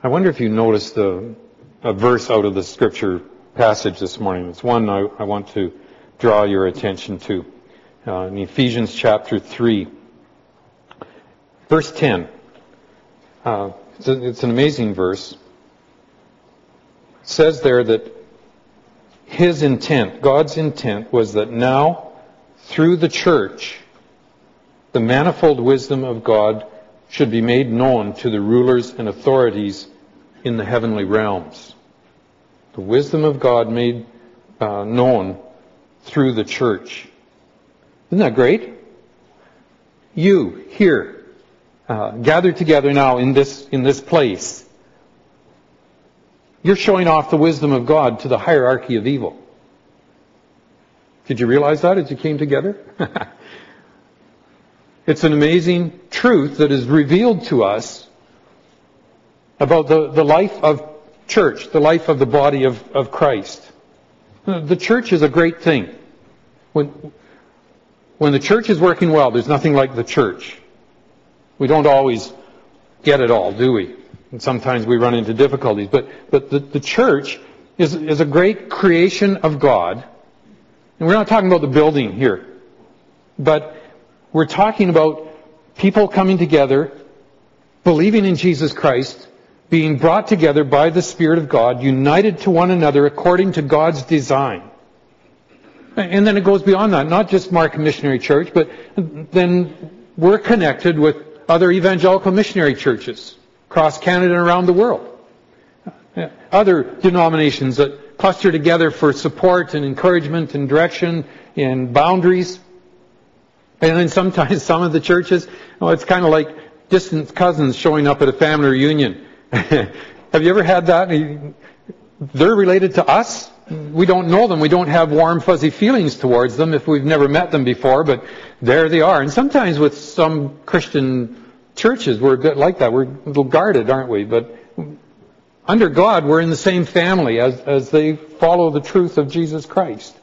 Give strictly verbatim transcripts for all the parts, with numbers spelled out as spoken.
I wonder if you noticed a, a verse out of the scripture passage this morning. It's one I, I want to draw your attention to. Uh, in Ephesians chapter three, verse ten. Uh, it's, a, it's an amazing verse. It says there that His intent, God's intent, was that now, through the church, the manifold wisdom of God should be made known to the rulers and authorities in the heavenly realms. The wisdom of God made uh, known through the church. Isn't that great? You, here, uh, gathered together now in this, in this place, you're showing off the wisdom of God to the hierarchy of evil. Did you realize that as you came together? It's an amazing truth that is revealed to us about the, the life of church, the life of the body of, of Christ. The church is a great thing. When, when the church is working well, there's nothing like the church. We don't always get it all, do we? And sometimes we run into difficulties. But, but the, the church is, is a great creation of God. And we're not talking about the building here. But we're talking about people coming together, believing in Jesus Christ, being brought together by the Spirit of God, united to one another according to God's design. And then it goes beyond that, not just Markham Missionary Church, but then we're connected with other evangelical missionary churches across Canada and around the world. Other denominations that cluster together for support and encouragement and direction and boundaries. And then sometimes some of the churches, well, it's kind of like distant cousins showing up at a family reunion. Have you ever had that? They're related to us. We don't know them. We don't have warm, fuzzy feelings towards them if we've never met them before, but there they are. And sometimes with some Christian churches, we're good like that. We're a little guarded, aren't we? But under God, we're in the same family as, as they follow the truth of Jesus Christ.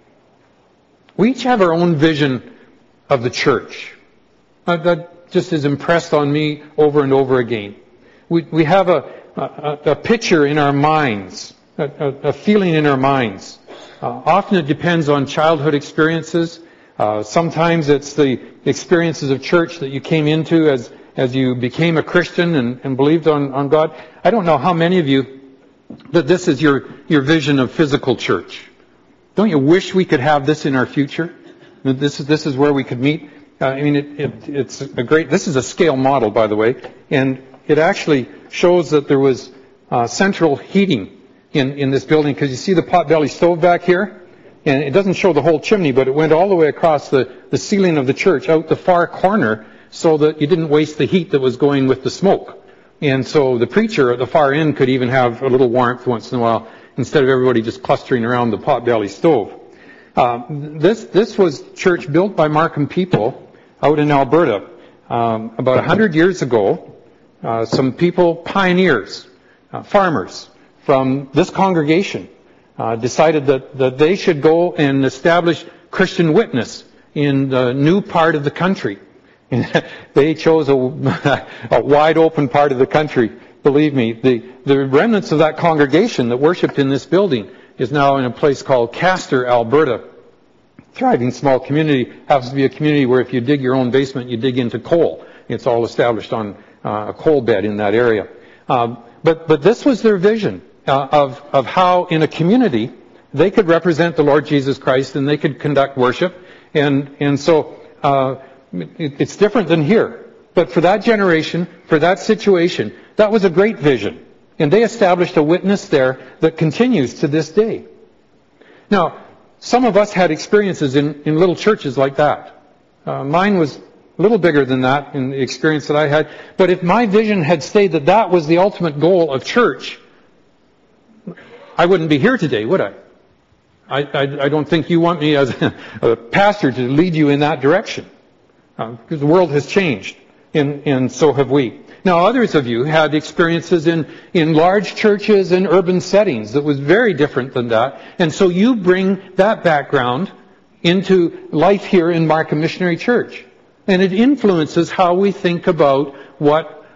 We each have our own vision of the church. Uh, that just is impressed on me over and over again. We, we have a, a, a picture in our minds, a, a, a feeling in our minds. Uh, often it depends on childhood experiences. Uh, sometimes it's the experiences of church that you came into as, as you became a Christian and, and believed on, on God. I don't know how many of you that this is your, your vision of physical church. Don't you wish we could have this in our future? This is, this is where we could meet. Uh, I mean, it, it, it's a great, this is a scale model, by the way, and it actually shows that there was uh, central heating in, in this building, because you see the potbelly stove back here? And it doesn't show the whole chimney, but it went all the way across the, the ceiling of the church, out the far corner, so that you didn't waste the heat that was going with the smoke. And so the preacher at the far end could even have a little warmth once in a while, instead of everybody just clustering around the potbelly stove. Uh, this, this was church built by Markham people out in Alberta. Um, about a hundred years ago, uh, some people, pioneers, uh, farmers from this congregation, uh, decided that, that they should go and establish Christian witness in the new part of the country. They chose a, a wide open part of the country. Believe me, the, the remnants of that congregation that worshipped in this building is now in a place called Castor, Alberta. Thriving small community. Happens to be a community where if you dig your own basement, you dig into coal. It's all established on uh, a coal bed in that area. Um, but, but this was their vision uh, of, of how in a community they could represent the Lord Jesus Christ and they could conduct worship. And, and so uh, it, it's different than here. But for that generation, for that situation, that was a great vision. And they established a witness there that continues to this day. Now, some of us had experiences in, in little churches like that. Uh, mine was a little bigger than that in the experience that I had. But if my vision had stayed that that was the ultimate goal of church, I wouldn't be here today, would I? I, I, I don't think you want me as a, a pastor to lead you in that direction. Uh, because the world has changed, and, and so have we. Now, others of you had experiences in, in large churches and urban settings that was very different than that. And so you bring that background into life here in Markham Missionary Church. And it influences how we think about what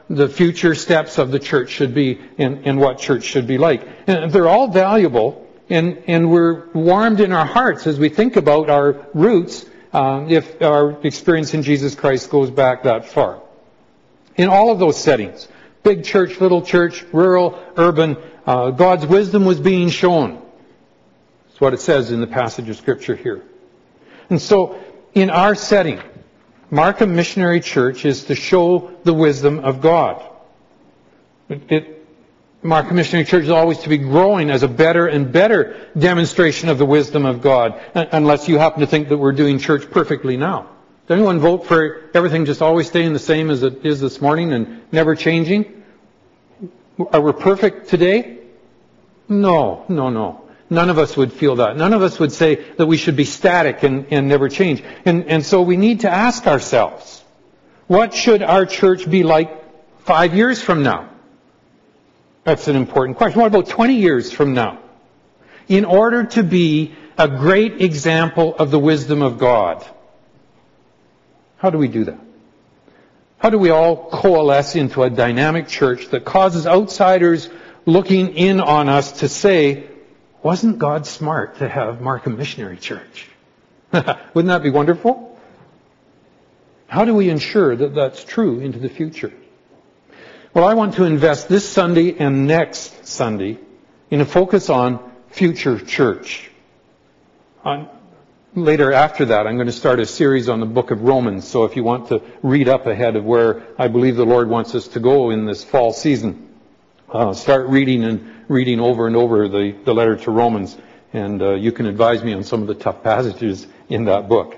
the future steps of the church should be and, and what church should be like. And they're all valuable, and, and we're warmed in our hearts as we think about our roots, um, if our experience in Jesus Christ goes back that far. In all of those settings, big church, little church, rural, urban, uh, God's wisdom was being shown. That's what it says in the passage of Scripture here. And so, in our setting, Markham Missionary Church is to show the wisdom of God. It, it, Markham Missionary Church is always to be growing as a better and better demonstration of the wisdom of God, unless you happen to think that we're doing church perfectly now. Does anyone vote for everything just always staying the same as it is this morning and never changing? Are we perfect today? No, no, no. None of us would feel that. None of us would say that we should be static and, and never change. And, and so we need to ask ourselves, what should our church be like five years from now? That's an important question. What about twenty years from now? In order to be a great example of the wisdom of God. How do we do that? How do we all coalesce into a dynamic church that causes outsiders looking in on us to say, wasn't God smart to have Markham Missionary Church? Wouldn't that be wonderful? How do we ensure that that's true into the future? Well, I want to invest this Sunday and next Sunday in a focus on future church. On, later after that, I'm going to start a series on the book of Romans. So if you want to read up ahead of where I believe the Lord wants us to go in this fall season, uh, start reading and reading over and over the, the letter to Romans, and uh, you can advise me on some of the tough passages in that book.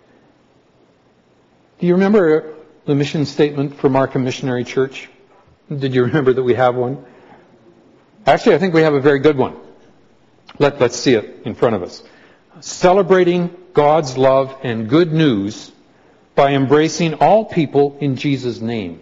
Do you remember the mission statement for Markham Missionary Church? Did you remember that we have one? Actually, I think we have a very good one. Let, let's see it in front of us. Celebrating God's love and good news by embracing all people in Jesus' name.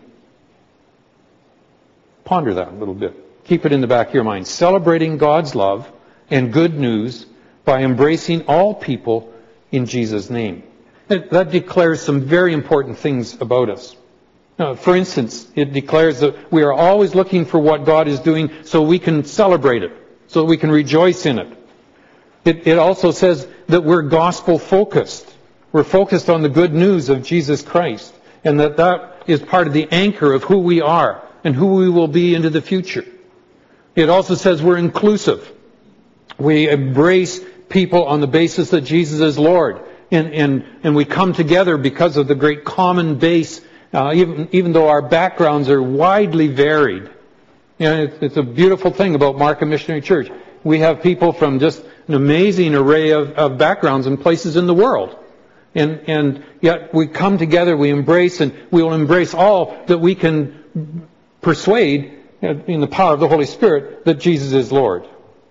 Ponder that a little bit. Keep it in the back of your mind. Celebrating God's love and good news by embracing all people in Jesus' name. That declares some very important things about us. Now, for instance, it declares that we are always looking for what God is doing so we can celebrate it, so we can rejoice in it. It, it also says that we're gospel-focused. We're focused on the good news of Jesus Christ, and that that is part of the anchor of who we are and who we will be into the future. It also says we're inclusive. We embrace people on the basis that Jesus is Lord. And, and, and we come together because of the great common base, uh, even, even though our backgrounds are widely varied. You know, it's, it's a beautiful thing about Markham Missionary Church. We have people from just an amazing array of, of backgrounds and places in the world. And, and yet we come together, we embrace, and we will embrace all that we can persuade in the power of the Holy Spirit that Jesus is Lord.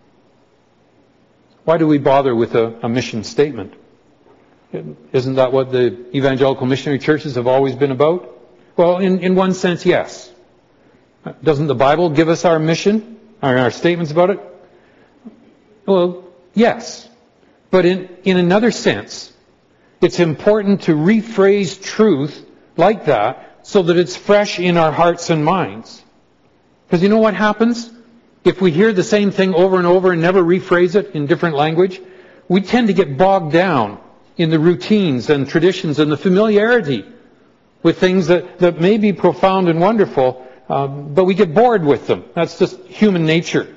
Why do we bother with a, a mission statement? Isn't that what the evangelical missionary churches have always been about? Well, in, in one sense, yes. Doesn't the Bible give us our mission, our, our statements about it? Well, yes. But in, in another sense, it's important to rephrase truth like that so that it's fresh in our hearts and minds. Because you know what happens? If we hear the same thing over and over and never rephrase it in different language, we tend to get bogged down in the routines and traditions and the familiarity with things that, that may be profound and wonderful, um, but we get bored with them. That's just human nature.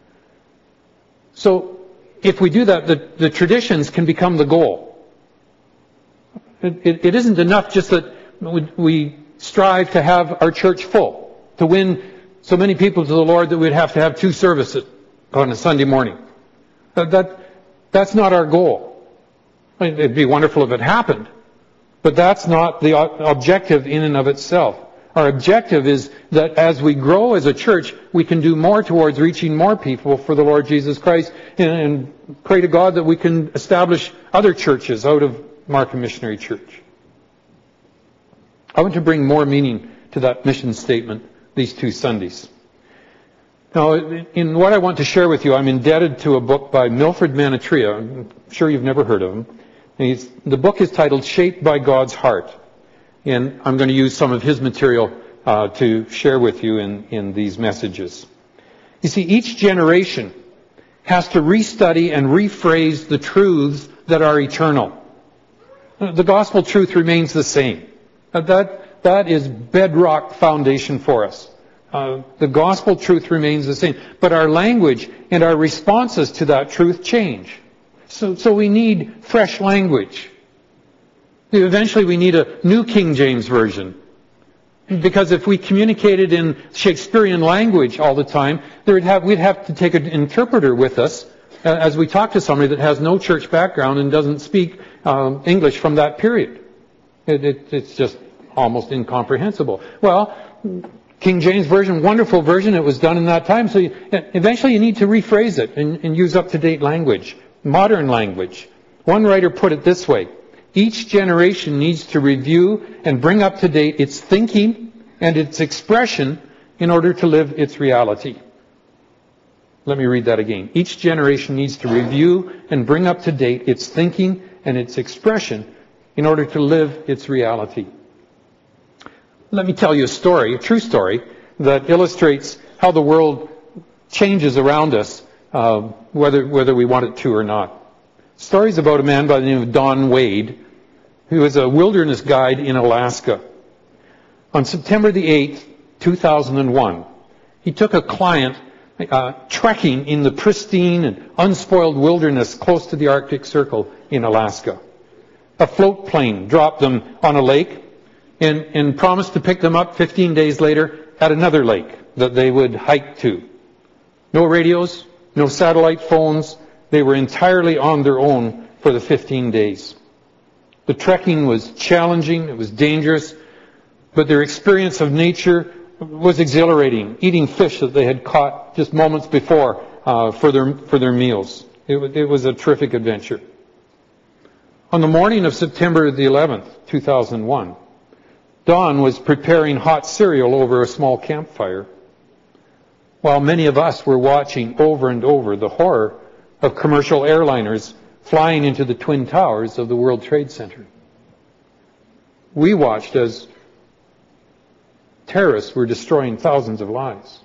So if we do that, the, the traditions can become the goal. It, it, it isn't enough just that we, we strive to have our church full, to win so many people to the Lord that we'd have to have two services on a Sunday morning. That, that, that's not our goal. I mean, it'd be wonderful if it happened, but that's not the objective in and of itself. Our objective is that as we grow as a church, we can do more towards reaching more people for the Lord Jesus Christ, and, and pray to God that we can establish other churches out of Markham Missionary Church. I want to bring more meaning to that mission statement these two Sundays. Now, in what I want to share with you, I'm indebted to a book by Milford Manatria. I'm sure you've never heard of him. He's, the book is titled Shaped by God's Heart. And I'm going to use some of his material uh, to share with you in, in these messages. You see, each generation has to restudy and rephrase the truths that are eternal. The gospel truth remains the same. That, that is bedrock foundation for us. Uh, the gospel truth remains the same. But our language and our responses to that truth change. So, so we need fresh language. Eventually we need a new King James Version. Because if we communicated in Shakespearean language all the time, there would have, we'd have to take an interpreter with us uh, as we talk to somebody that has no church background and doesn't speak um, English from that period. It, it, it's just almost incomprehensible. Well, King James Version, wonderful version. It was done in that time. So you, eventually you need to rephrase it and, and use up-to-date language, modern language. One writer put it this way: each generation needs to review and bring up to date its thinking and its expression in order to live its reality. Let me read that again. Each generation needs to review and bring up to date its thinking and its expression in order to live its reality. Let me tell you a story, a true story, that illustrates how the world changes around us, uh, whether whether we want it to or not. The story is about a man by the name of Don Wade, who is a wilderness guide in Alaska. On September the eighth, two thousand one, he took a client uh, trekking in the pristine and unspoiled wilderness close to the Arctic Circle in Alaska. A float plane dropped them on a lake and, and promised to pick them up fifteen days later at another lake that they would hike to. No radios, no satellite phones. They were entirely on their own for the fifteen days. The trekking was challenging, it was dangerous, but their experience of nature was exhilarating, eating fish that they had caught just moments before uh, for their for their meals. It, it was a terrific adventure. On the morning of September the eleventh, two thousand one, Don was preparing hot cereal over a small campfire, while many of us were watching over and over the horror of commercial airliners flying into the Twin Towers of the World Trade Center. We watched as terrorists were destroying thousands of lives,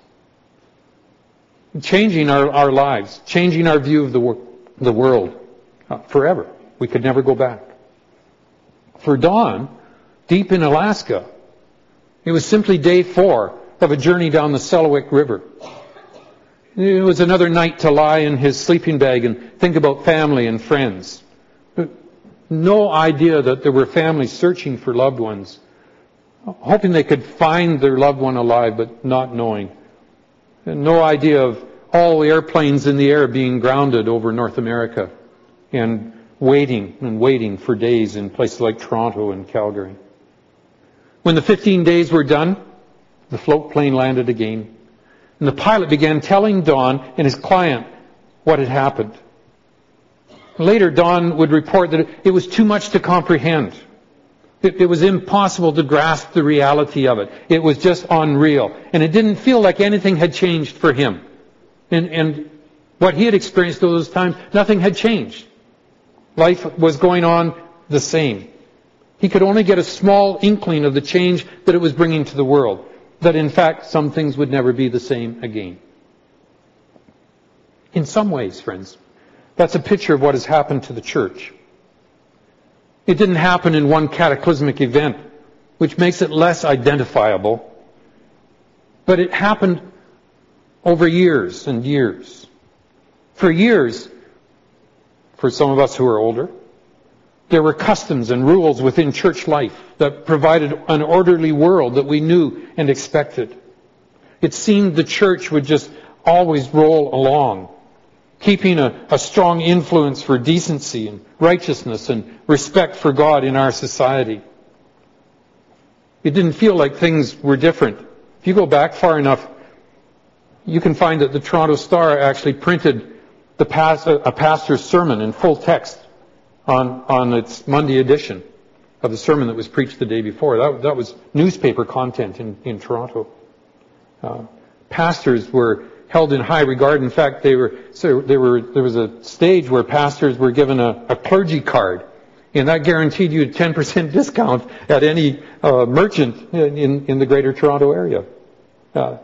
changing our, our lives, changing our view of the, wor- the world uh, forever. We could never go back. For Don, deep in Alaska, it was simply day four of a journey down the Selawik River. It was another night to lie in his sleeping bag and think about family and friends. No idea that there were families searching for loved ones, hoping they could find their loved one alive, but not knowing. And no idea of all the airplanes in the air being grounded over North America and waiting and waiting for days in places like Toronto and Calgary. When the fifteen days were done, the float plane landed again. And the pilot began telling Don and his client what had happened. Later, Don would report that it was too much to comprehend. It, it was impossible to grasp the reality of it. It was just unreal. And it didn't feel like anything had changed for him. And, and what he had experienced those times, nothing had changed. Life was going on the same. He could only get a small inkling of the change that it was bringing to the world. That in fact some things would never be the same again. In some ways, friends, that's a picture of what has happened to the church. It didn't happen in one cataclysmic event, which makes it less identifiable, but it happened over years and years. For years, for some of us who are older, there were customs and rules within church life that provided an orderly world that we knew and expected. It seemed the church would just always roll along, keeping a, a strong influence for decency and righteousness and respect for God in our society. It didn't feel like things were different. If you go back far enough, you can find that the Toronto Star actually printed the past, a pastor's sermon in full text on, on its Monday edition of the sermon that was preached the day before. That, that was newspaper content in, in Toronto. Uh, pastors were held in high regard. In fact, they were, so they were, there was a stage where pastors were given a, a clergy card, And that guaranteed you a ten percent discount at any uh, merchant in, in the Greater Toronto area. Uh,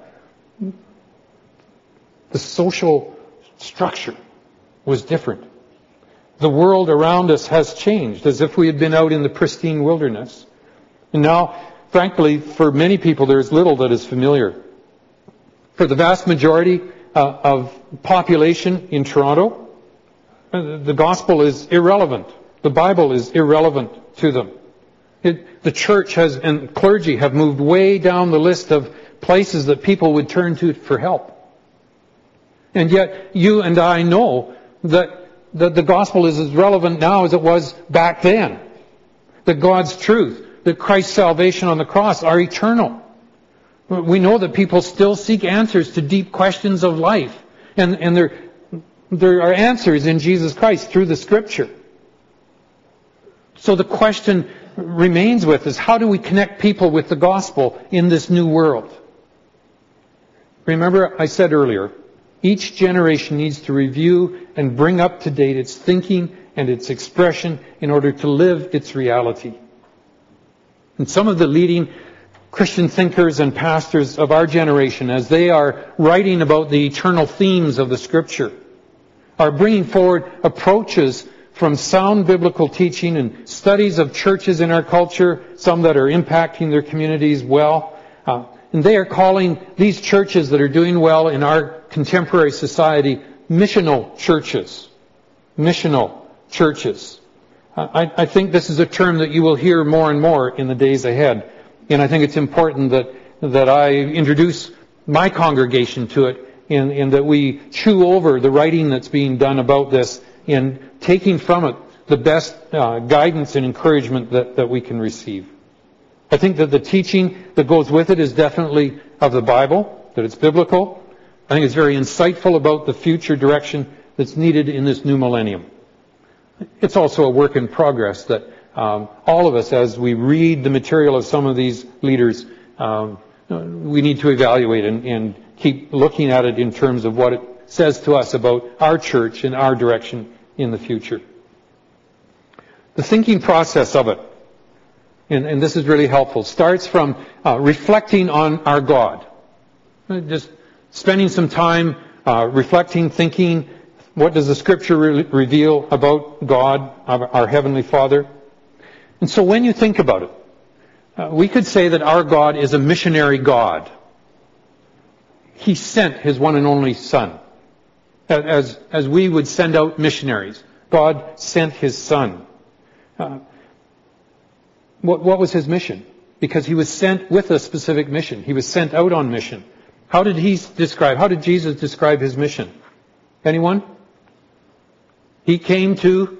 the social structure was different. The world around us has changed, as if we had been out in the pristine wilderness. And now, frankly, for many people, there's little that is familiar. For the vast majority uh, of population in Toronto, uh, the gospel is irrelevant. The Bible is irrelevant to them. It, the church has and clergy have moved way down the list of places that people would turn to for help. And yet, you and I know that that the gospel is as relevant now as it was back then. That God's truth, that Christ's salvation on the cross are eternal. We know that people still seek answers to deep questions of life. And, and there, there are answers in Jesus Christ through the Scripture. So the question remains with us, how do we connect people with the gospel in this new world? Remember, I said earlier, each generation needs to review and bring up to date its thinking and its expression in order to live its reality. And some of the leading Christian thinkers and pastors of our generation, as they are writing about the eternal themes of the Scripture, are bringing forward approaches from sound biblical teaching and studies of churches in our culture, some that are impacting their communities well. Uh, and they are calling these churches that are doing well in our contemporary society missional churches. Missional churches. Uh, I, I think this is a term that you will hear more and more in the days ahead. And I think it's important that, that I introduce my congregation to it and, and that we chew over the writing that's being done about this and taking from it the best uh, guidance and encouragement that, that we can receive. I think that the teaching that goes with it is definitely of the Bible, that it's biblical. I think it's very insightful about the future direction that's needed in this new millennium. It's also a work in progress that um, all of us, as we read the material of some of these leaders, um, we need to evaluate and, and keep looking at it in terms of what it says to us about our church and our direction in the future. The thinking process of it, and, and this is really helpful, starts from uh, reflecting on our God. Just spending some time uh, reflecting, thinking, what does the Scripture re- reveal about God, our, our Heavenly Father? And so when you think about it, uh, we could say that our God is a missionary God. He sent His one and only Son. As, as we would send out missionaries, God sent His Son. Uh, what, what was His mission? Because He was sent with a specific mission. He was sent out on mission. How did He describe, how did Jesus describe His mission? Anyone? He came to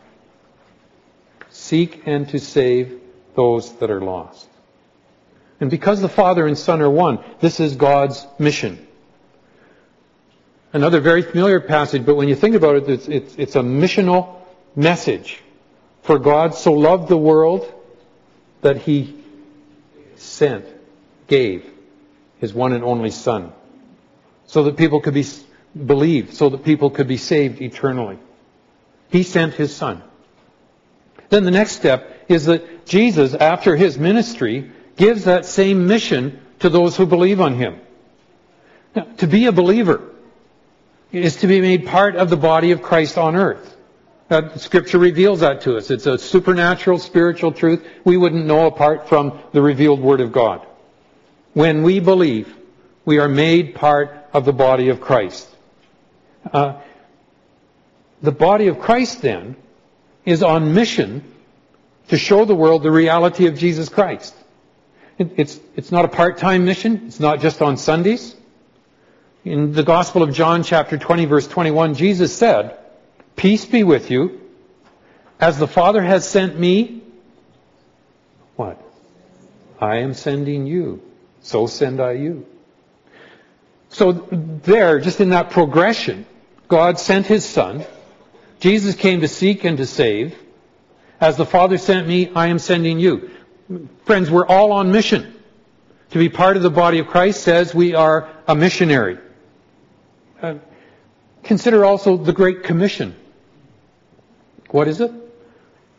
seek and to save those that are lost. And because the Father and Son are one, this is God's mission. Another very familiar passage, but when you think about it, it's, it's, it's a missional message. For God so loved the world that He sent, gave His one and only Son, so that people could be believed, so that people could be saved eternally. He sent His Son. Then the next step is that Jesus, after His ministry, gives that same mission to those who believe on Him. Now, to be a believer is to be made part of the body of Christ on earth. That Scripture reveals that to us. It's a supernatural, spiritual truth we wouldn't know apart from the revealed Word of God. When we believe, we are made part of the body of Christ. Uh, the body of Christ, then, is on mission to show the world the reality of Jesus Christ. It, it's, it's not a part-time mission. It's not just on Sundays. In the Gospel of John, chapter twenty, verse twenty-one, Jesus said, "Peace be with you. As the Father has sent me," what? "I am sending you. So send I you." So there, just in that progression, God sent His Son. Jesus came to seek and to save. As the Father sent me, I am sending you. Friends, we're all on mission. To be part of the body of Christ says we are a missionary. Uh, consider also the Great Commission. What is it?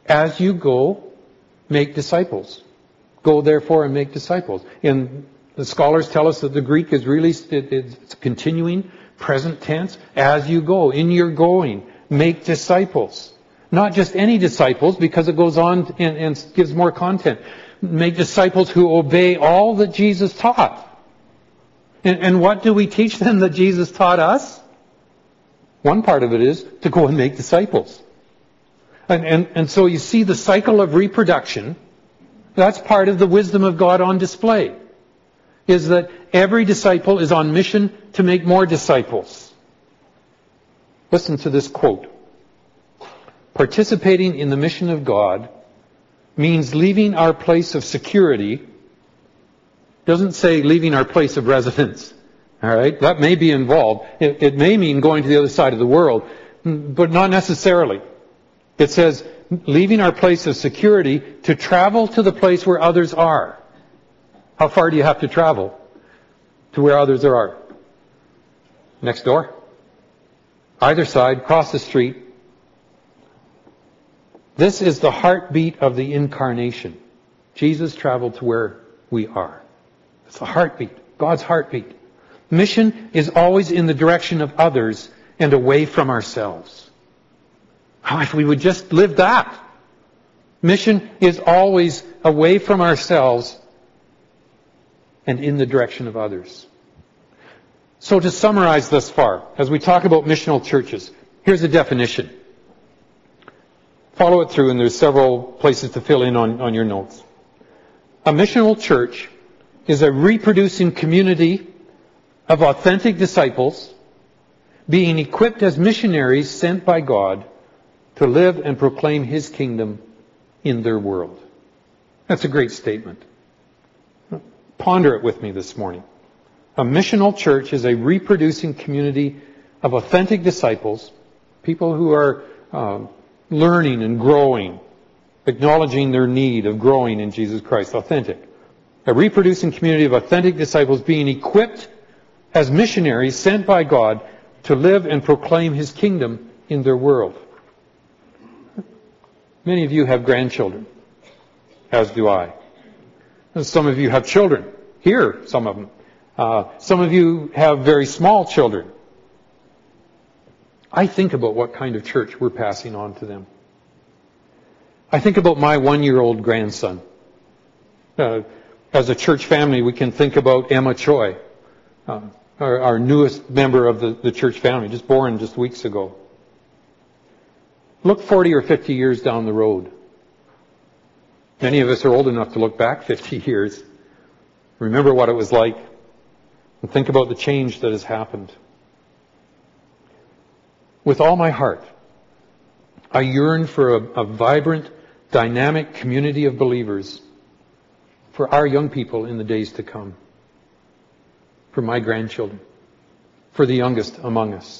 As you go, make disciples. Go therefore and make disciples. And the scholars tell us that the Greek is really, it, it's continuing, present tense. As you go, in your going, make disciples. Not just any disciples, because it goes on and, and gives more content. Make disciples who obey all that Jesus taught. And, and what do we teach them that Jesus taught us? One part of it is to go and make disciples. And, and, and so you see the cycle of reproduction. That's part of the wisdom of God on display. Is that every disciple is on mission to make more disciples. Listen to this quote. Participating in the mission of God means leaving our place of security. Doesn't say leaving our place of residence. All right? That may be involved. It, it may mean going to the other side of the world, but not necessarily. It says leaving our place of security to travel to the place where others are. How far do you have to travel to where others are? Next door? Either side, cross the street. This is the heartbeat of the incarnation. Jesus traveled to where we are. It's the heartbeat, God's heartbeat. Mission is always in the direction of others and away from ourselves. Oh, if we would just live that. Mission is always away from ourselves and in the direction of others. So to summarize thus far, as we talk about missional churches, here's a definition. Follow it through, and there's several places to fill in on, on your notes. A missional church is a reproducing community of authentic disciples being equipped as missionaries sent by God to live and proclaim His kingdom in their world. That's a great statement. Ponder it with me this morning. A missional church is a reproducing community of authentic disciples, people who are uh, learning and growing, acknowledging their need of growing in Jesus Christ. Authentic. A reproducing community of authentic disciples being equipped as missionaries sent by God to live and proclaim His kingdom in their world. Many of you have grandchildren, as do I. Some of you have children. Here, some of them. Uh, some of you have very small children. I think about what kind of church we're passing on to them. I think about my one-year-old grandson. Uh, as a church family, we can think about Emma Choi, uh, our, our newest member of the, the church family, just born just weeks ago. Look forty or fifty years down the road. Many of us are old enough to look back fifty years. Remember what it was like. And think about the change that has happened. With all my heart, I yearn for a, a vibrant, dynamic community of believers for our young people in the days to come. For my grandchildren. For the youngest among us.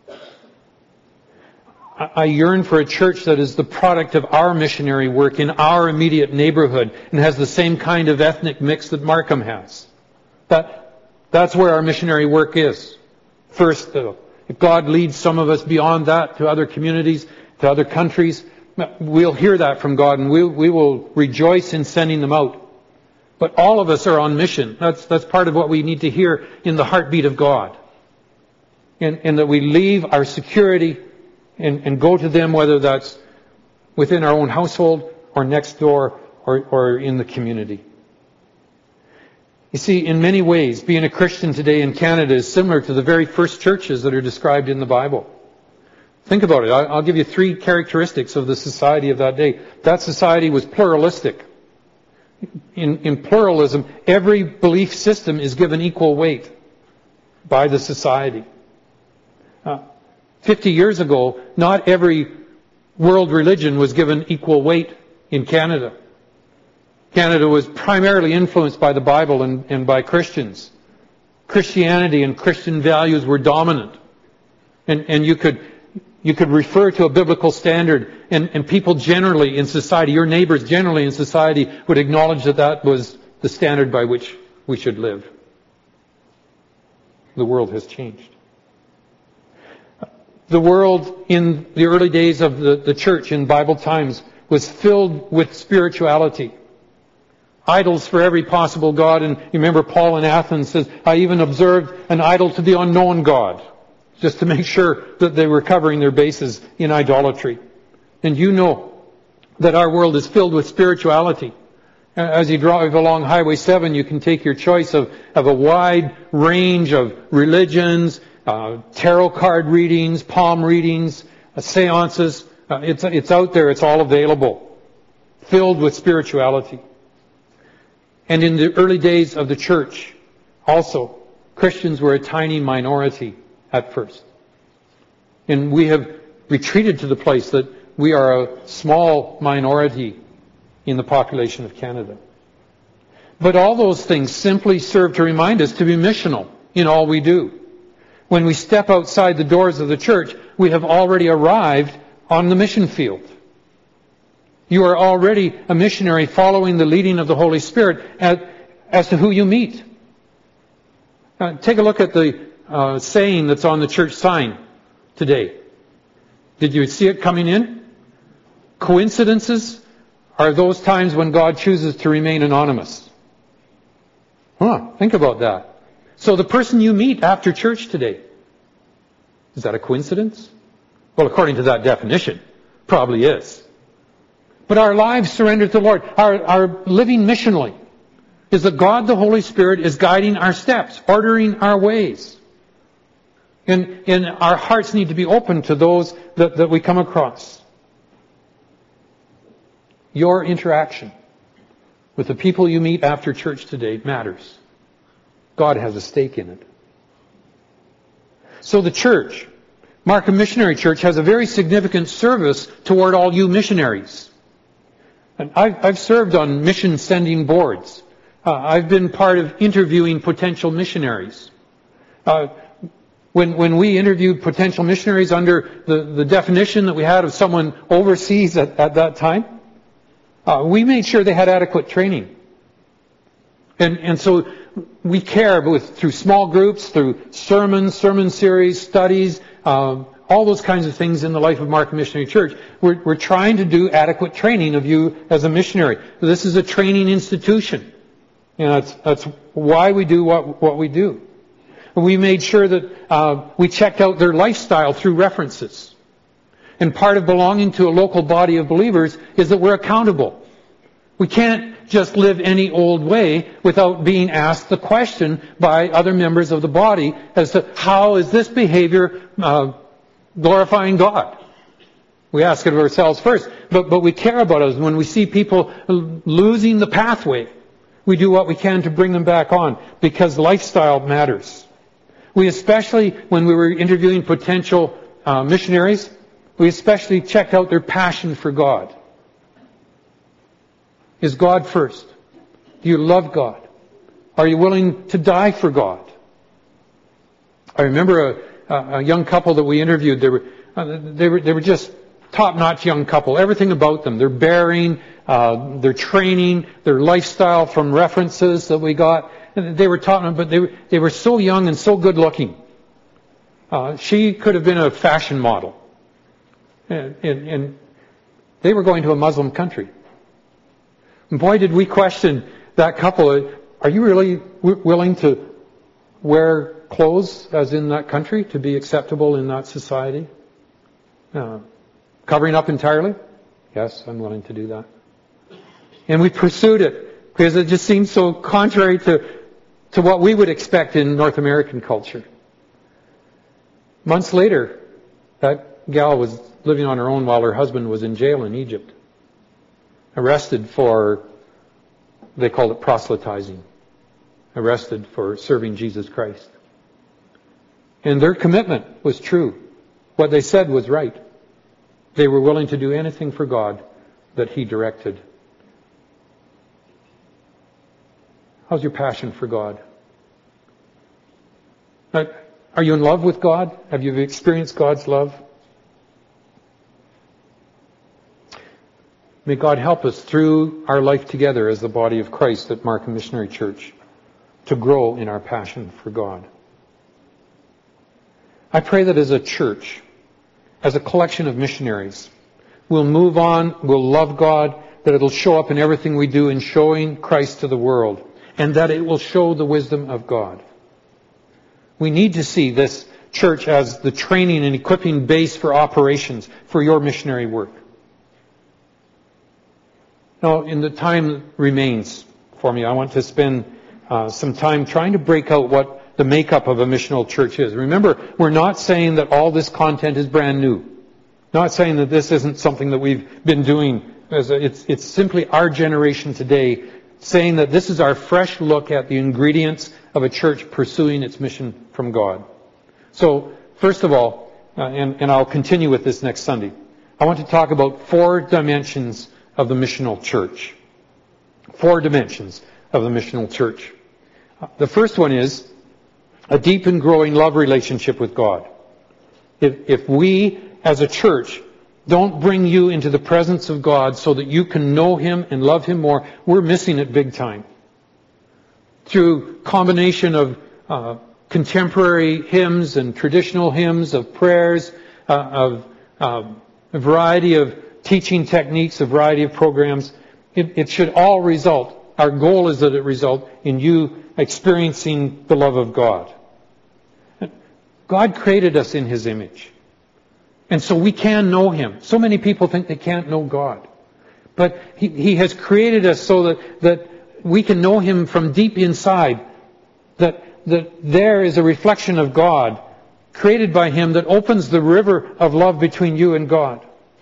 I yearn for a church that is the product of our missionary work in our immediate neighborhood and has the same kind of ethnic mix that Markham has. That, that's where our missionary work is. First, though, if God leads some of us beyond that to other communities, to other countries, we'll hear that from God and we, we will rejoice in sending them out. But all of us are on mission. That's, that's part of what we need to hear in the heartbeat of God. And, and that we leave our security And, and go to them, whether that's within our own household or next door or, or in the community. You see, in many ways, being a Christian today in Canada is similar to the very first churches that are described in the Bible. Think about it. I'll give you three characteristics of the society of that day. That society was pluralistic. In, in pluralism, every belief system is given equal weight by the society. Uh, Fifty years ago, not every world religion was given equal weight in Canada. Canada was primarily influenced by the Bible and, and by Christians. Christianity and Christian values were dominant. And, and you could you could refer to a biblical standard, and, and people generally in society, your neighbors generally in society, would acknowledge that that was the standard by which we should live. The world has changed. The world in the early days of the, the church in Bible times was filled with spirituality. Idols for every possible god. And you remember Paul in Athens says, I even observed an idol to the unknown God, just to make sure that they were covering their bases in idolatry. And you know that our world is filled with spirituality. As you drive along Highway seven, you can take your choice of, of a wide range of religions, uh, tarot card readings, palm readings, uh, seances. Uh, it's, it's out there. It's all available. Filled with spirituality. And in the early days of the church, also, Christians were a tiny minority at first. And we have retreated to the place that we are a small minority in the population of Canada. But all those things simply serve to remind us to be missional in all we do. When we step outside the doors of the church, we have already arrived on the mission field. You are already a missionary following the leading of the Holy Spirit as, as to who you meet. Uh, take a look at the uh, saying that's on the church sign today. Did you see it coming in? Coincidences are those times when God chooses to remain anonymous. Huh, think about that. So the person you meet after church today, is that a coincidence? Well, according to that definition, probably is. But our lives surrendered to the Lord, our, our living missionally, is that God the Holy Spirit is guiding our steps, ordering our ways. And, and our hearts need to be open to those that, that we come across. Your interaction with the people you meet after church today matters. God has a stake in it. So the church, Markham Missionary Church, has a very significant service toward all you missionaries. And I've, I've served on mission sending boards. Uh, I've been part of interviewing potential missionaries. Uh, when, when we interviewed potential missionaries under the, the definition that we had of someone overseas at, at that time, uh, we made sure they had adequate training. And, and so we care with, through small groups, through sermons, sermon series, studies, um, all those kinds of things in the life of Markham Missionary Church. We're, we're trying to do adequate training of you as a missionary. This is a training institution. And that's, that's why we do what, what we do. And we made sure that uh, we checked out their lifestyle through references. And part of belonging to a local body of believers is that we're accountable. We can't just live any old way without being asked the question by other members of the body as to how is this behavior uh, glorifying God. We ask it of ourselves first, but, but we care about us. When we see people losing the pathway, we do what we can to bring them back on, because lifestyle matters. We especially, when we were interviewing potential uh, missionaries, we especially checked out their passion for God. Is God first? Do you love God? Are you willing to die for God? I remember a, a young couple that we interviewed. They were, uh, they were, they were just top-notch young couple. Everything about them, their bearing, uh, their training, their lifestyle from references that we got. They were top, but they were, they were so young and so good-looking. Uh, she could have been a fashion model, and, and, and they were going to a Muslim country. And boy, did we question that couple. Are you really w- willing to wear clothes as in that country to be acceptable in that society? Uh, covering up entirely? Yes, I'm willing to do that. And we pursued it because it just seemed so contrary to, to what we would expect in North American culture. Months later, that gal was living on her own while her husband was in jail in Egypt. Arrested for, they called it proselytizing. Arrested for serving Jesus Christ. And their commitment was true. What they said was right. They were willing to do anything for God that He directed. How's your passion for God? Are you in love with God? Have you experienced God's love? May God help us through our life together as the body of Christ at Markham Missionary Church to grow in our passion for God. I pray that as a church, as a collection of missionaries, we'll move on, we'll love God, that it'll show up in everything we do in showing Christ to the world, and that it will show the wisdom of God. We need to see this church as the training and equipping base for operations for your missionary work. Now, in the time that remains for me, I want to spend uh, some time trying to break out what the makeup of a missional church is. Remember, we're not saying that all this content is brand new. Not saying that this isn't something that we've been doing. As a, it's, it's simply our generation today saying that this is our fresh look at the ingredients of a church pursuing its mission from God. So, first of all, uh, and, and I'll continue with this next Sunday, I want to talk about four dimensions of the missional church. Four dimensions of the missional church. Uh, the first one is a deep and growing love relationship with God. If, if we, as a church, don't bring you into the presence of God so that you can know Him and love Him more, we're missing it big time. Through combination of uh, contemporary hymns and traditional hymns, of prayers, uh, of uh, a variety of teaching techniques, a variety of programs, it, it should all result, our goal is that it result in you experiencing the love of God. God created us in His image. And so we can know Him. So many people think they can't know God. But He, he has created us so that, that we can know Him from deep inside. That, that there is a reflection of God created by Him that opens the river of love between you and God.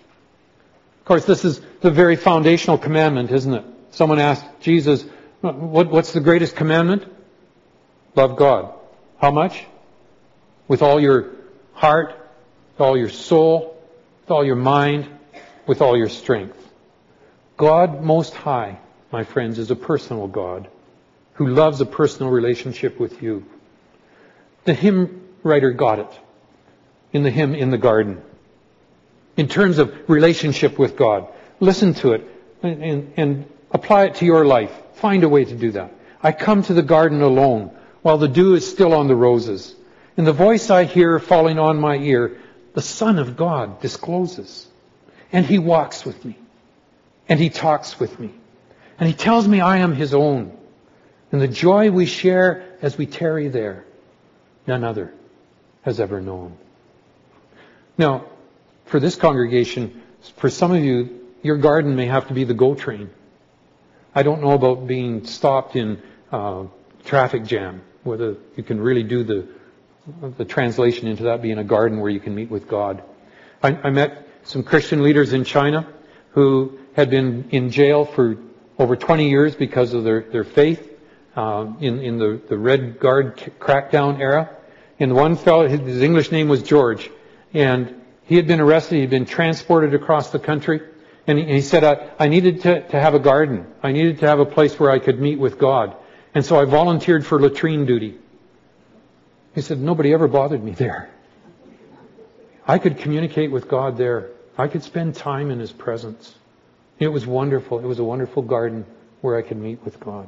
Of course, this is the very foundational commandment, isn't it? Someone asked Jesus, what, what's the greatest commandment? Love God. How much? With all your heart, with all your soul, with all your mind, with all your strength. God Most High, my friends, is a personal God who loves a personal relationship with you. The hymn writer got it in the hymn In the Garden. In terms of relationship with God. Listen to it and, and, and apply it to your life. Find a way to do that. I come to the garden alone while the dew is still on the roses. And the voice I hear falling on my ear, the Son of God discloses. And He walks with me. And He talks with me. And He tells me I am His own. And the joy we share as we tarry there, none other has ever known. Now, for this congregation, for some of you, your garden may have to be the GO train. I don't know about being stopped in uh, traffic jam, whether you can really do the the translation into that being a garden where you can meet with God. I, I met some Christian leaders in China who had been in jail for over twenty years because of their, their faith uh, in, in the, the Red Guard crackdown era. And one fellow, his, his English name was George, and he had been arrested, he had been transported across the country, and he, and he said, I, I needed to, to have a garden. I needed to have a place where I could meet with God. And so I volunteered for latrine duty. He said, nobody ever bothered me there. I could communicate with God there. I could spend time in His presence. It was wonderful. It was a wonderful garden where I could meet with God.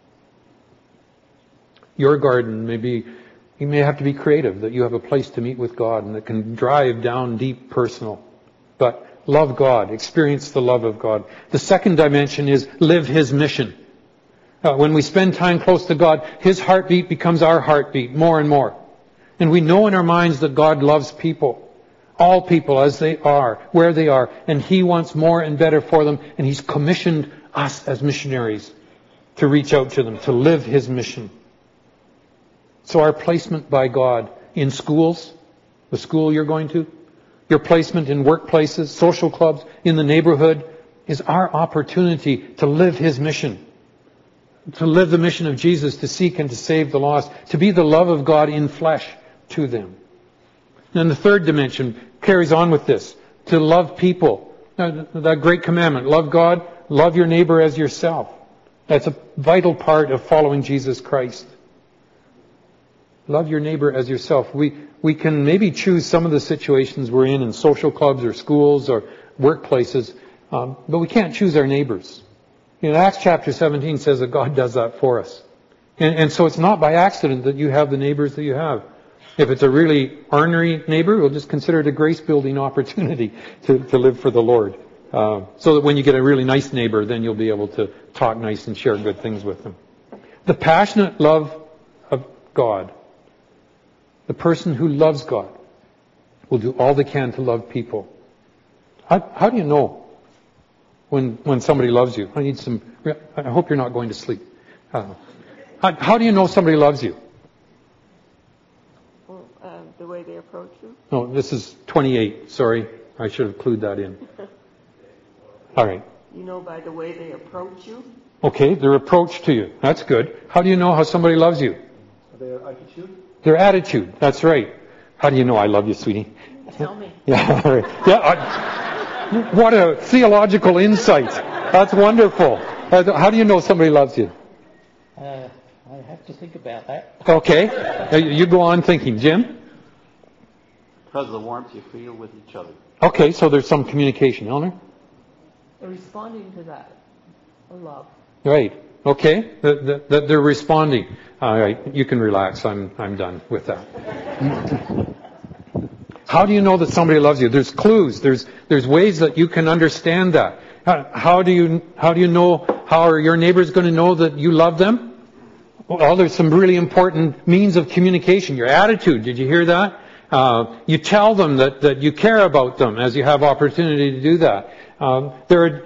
Your garden may be, you may have to be creative, that you have a place to meet with God and that can drive down deep personal. But love God, experience the love of God. The second dimension is live His mission. Uh, when we spend time close to God, His heartbeat becomes our heartbeat more and more. And we know in our minds that God loves people. All people as they are, where they are. And He wants more and better for them. And He's commissioned us as missionaries to reach out to them, to live His mission. So our placement by God in schools, the school you're going to, your placement in workplaces, social clubs, in the neighborhood, is our opportunity to live His mission. To live the mission of Jesus, to seek and to save the lost, to be the love of God in flesh to them. And the third dimension carries on with this, to love people. Now, that great commandment, love God, love your neighbor as yourself. That's a vital part of following Jesus Christ. Love your neighbor as yourself. We, we can maybe choose some of the situations we're in, in social clubs or schools or workplaces, um, but we can't choose our neighbors. You know, Acts chapter seventeen says that God does that for us. And, and so it's not by accident that you have the neighbors that you have. If it's a really ornery neighbor, we'll just consider it a grace-building opportunity to, to live for the Lord Uh, so that when you get a really nice neighbor, then you'll be able to talk nice and share good things with them. The passionate love of God, the person who loves God, will do all they can to love people. How, how do you know when when somebody loves you? I need some. I hope you're not going to sleep. Uh, how, how do you know somebody loves you? Well, uh, the way they approach you. No, this is twenty-eight. Sorry, I should have clued that in. All right. You know by the way they approach you. Okay, their approach to you. That's good. How do you know how somebody loves you? Their attitude. Their attitude. That's right. How do you know I love you, sweetie? Tell me. Yeah. All right. Yeah. I, what a theological insight. That's wonderful. How do you know somebody loves you? Uh, I have to think about that. Okay. You go on thinking. Jim? Because of the warmth you feel with each other. Okay, so there's some communication. Eleanor? They're responding to that. Love. Right. Okay. That, that they're responding. All right. You can relax. I'm I'm done with that. How do you know that somebody loves you? There's clues. There's there's ways that you can understand that. How, how do you how do you know? How are your neighbors going to know that you love them? Well, there's some really important means of communication. Your attitude. Did you hear that? Uh, you tell them that that you care about them as you have opportunity to do that. Um, there are.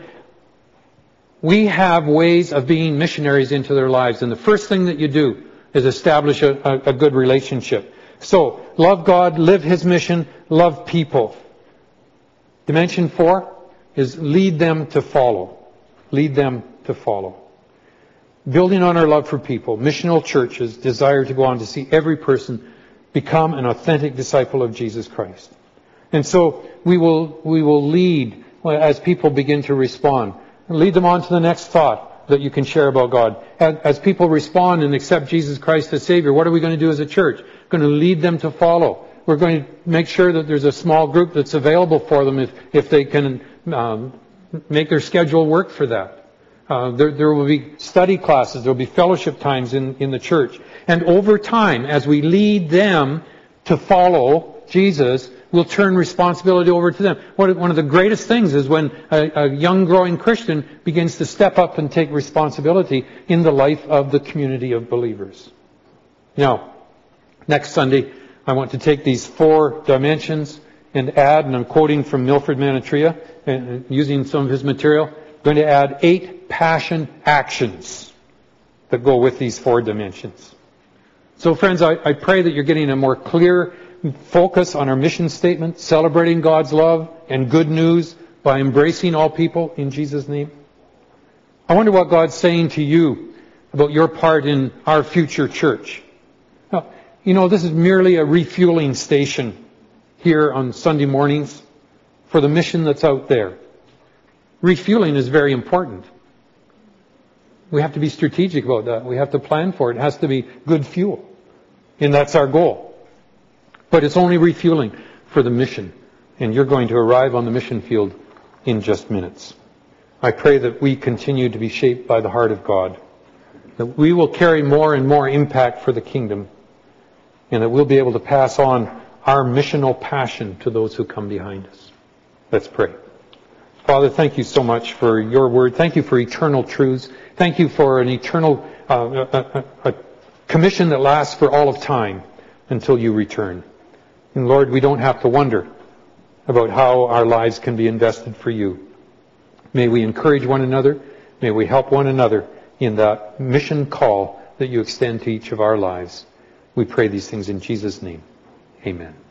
We have ways of being missionaries into their lives, and the first thing that you do is establish a, a, a good relationship. So, love God, live His mission, love people. Dimension four is lead them to follow. Lead them to follow. Building on our love for people, missional churches desire to go on to see every person become an authentic disciple of Jesus Christ. And so, we will, we will lead as people begin to respond. Lead them on to the next thought that you can share about God. As people respond and accept Jesus Christ as Savior, what are we going to do as a church? We're going to lead them to follow. We're going to make sure that there's a small group that's available for them if, if they can um, make their schedule work for that. Uh, there, there will be study classes. There will be fellowship times in, in the church. And over time, as we lead them to follow Jesus, we'll turn responsibility over to them. One of the greatest things is when a, a young growing Christian begins to step up and take responsibility in the life of the community of believers. Now, next Sunday, I want to take these four dimensions and add, and I'm quoting from Milford Manatria, and using some of his material, I'm going to add eight passion actions that go with these four dimensions. So friends, I, I pray that you're getting a more clear focus on our mission statement, celebrating God's love and good news by embracing all people in Jesus' name. I wonder what God's saying to you about your part in our future church. Now, you know, this is merely a refueling station here on Sunday mornings for the mission that's out there. Refueling is very important. We have to be strategic about that. We have to plan for it. It has to be good fuel. And that's our goal. But it's only refueling for the mission. And you're going to arrive on the mission field in just minutes. I pray that we continue to be shaped by the heart of God. That we will carry more and more impact for the kingdom. And that we'll be able to pass on our missional passion to those who come behind us. Let's pray. Father, thank you so much for your word. Thank you for eternal truths. Thank you for an eternal uh, a, a, a commission that lasts for all of time until you return. And Lord, we don't have to wonder about how our lives can be invested for you. May we encourage one another. May we help one another in that mission call that you extend to each of our lives. We pray these things in Jesus' name. Amen.